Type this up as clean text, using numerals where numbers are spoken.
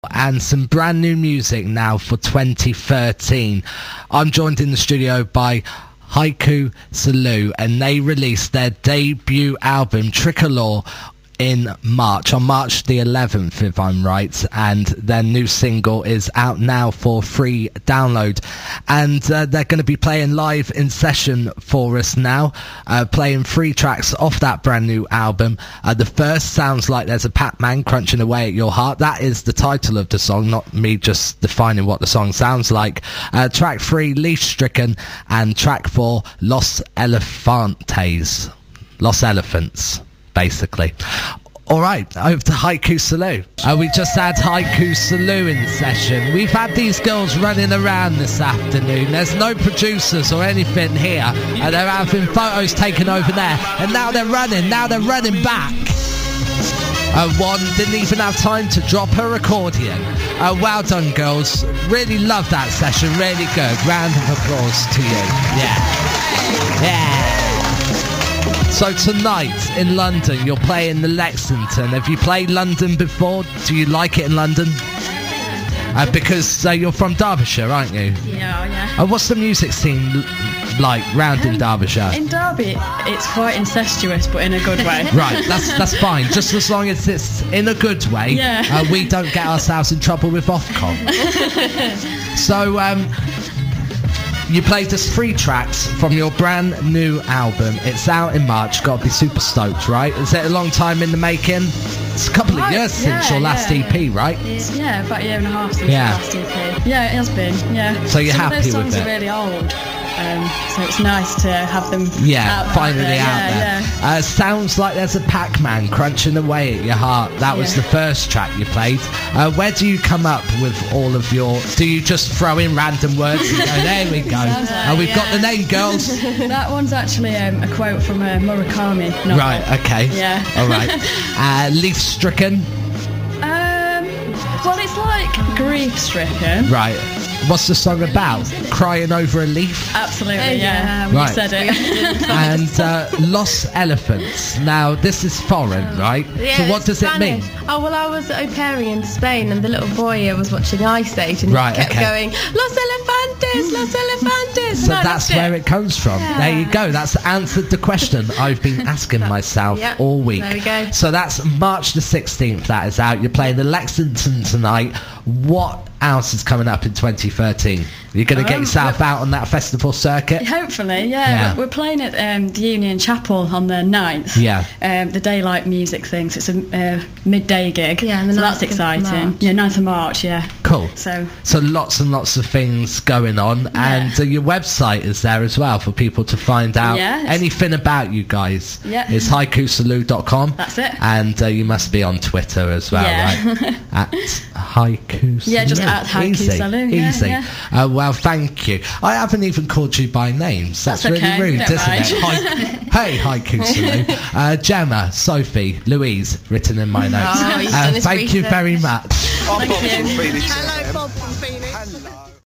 and some brand new music now for 2013. I'm joined in the studio by Haiku Salute, and they released their debut album Tricolor in March, on March the 11th if I'm right, and their new single is out now for free download, and they're going to be playing live in session for us now, playing 3 tracks off that brand new album. The first, Sounds Like There's a Pac-Man Crunching Away at Your Heart. That is the title of the song, not me just defining what the song sounds like. Track 3, Leaf Stricken, and track 4, Los Elefantes, Los Elephants, basically. Alright, over to Haiku Salute. We just had Haiku Salute in session. We've had these girls running around this afternoon. There's no producers or anything here. They're having photos taken over there. And now they're running back. One didn't even have time to drop her accordion. Well done, girls. Really love that session. Really good. Round of applause to you. Yeah. So tonight in London, you're playing the Lexington. Have you played London before? Do you like it in London? Because you're from Derbyshire, aren't you? Yeah. What's the music scene like round in Derbyshire? In Derby, it's quite incestuous, but in a good way. Right, that's fine. Just as long as it's in a good way. Yeah. We don't get ourselves in trouble with Ofcom. So, you played us 3 tracks from your brand new album. It's out in March. Got to be super stoked, right? Is it a long time in the making? It's a couple of years since your last EP, right? Yeah, about a year and a half since the last EP. Yeah, it has been, yeah. So you're happy with it? Some of those songs are really old, so it's nice to have them finally out there. Sounds Like There's a Pac-Man Crunching Away at Your Heart. That was the first track you played. Where do you come up with all of your... Do you just throw in random words and go, there we go. We've got the name, girls. That one's actually a quote from a Murakami novel. Right, okay. Yeah. All right. Leaf Stricken? Well, it's like grief-stricken. Right. What's the song about? Crying over a leaf? Absolutely, yeah. Right. You said it. And Los Elephants. Now, this is foreign, right? Yeah, so what does Spanish. it mean? Oh, well, I was au pairing in Spain, and the little boy was watching Ice Age, and he kept going, Los Elefantes, Los Elefantes. So that's where it comes from. Yeah. There you go. That's answered the question I've been asking myself all week. There we go. So that's March the 16th. That is out. You're playing the Lexington tonight. What else is coming up in 2013? You're going to get yourself out on that festival circuit? Hopefully, yeah. We're playing at the Union Chapel on the 9th. Yeah. The Daylight Music thing, so it's a midday gig. Yeah, and so that's exciting. Yeah, 9th of March, yeah. Cool. So lots and lots of things going on, and your website is there as well for people to find out anything about you guys. Yeah. It's haikusalute.com. That's it. And you must be on Twitter as well, right? At Haiku Salute. Yeah, just at Haiku Salute. Easy. Yeah. Well, thank you. I haven't even called you by names. That's really rude, isn't it? Hey, Haiku Salute. Gemma, Sophie, Louise, written in my notes. Oh, thank you very much. Thank you. Hello, Bob from Phoenix.